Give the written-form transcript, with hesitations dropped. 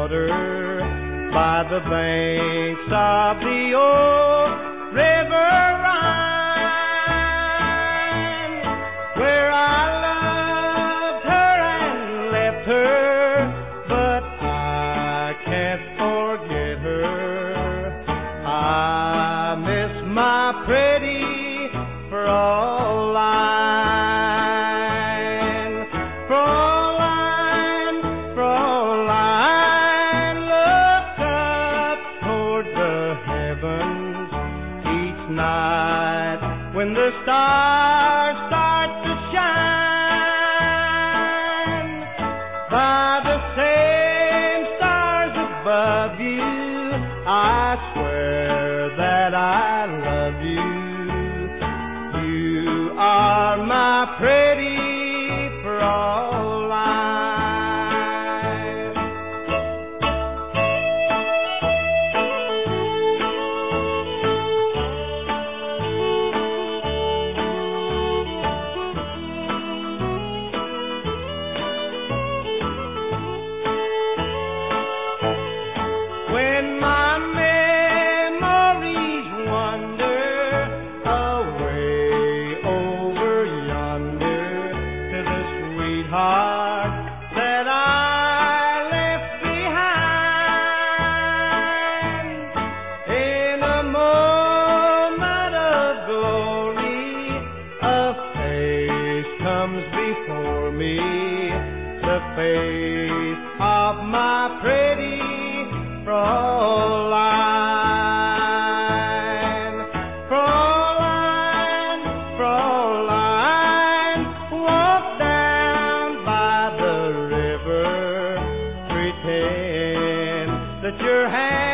water by the banks of the old river Rhine, where I loved her and left her, but I can't forget her. I miss my pretty Fraulein, Fraulein, Fraulein, look up toward the heavens each night when the stars start to shine. By the same stars above you, I swear that I love you. You are my pretty Fraulein. When my memories wander away over yonder to the sweetheart that I left behind, in a moment of glory, a face comes before me, the face of my pretty Fraulein, Fraulein, Fraulein, walk down by the river, pretend that your hand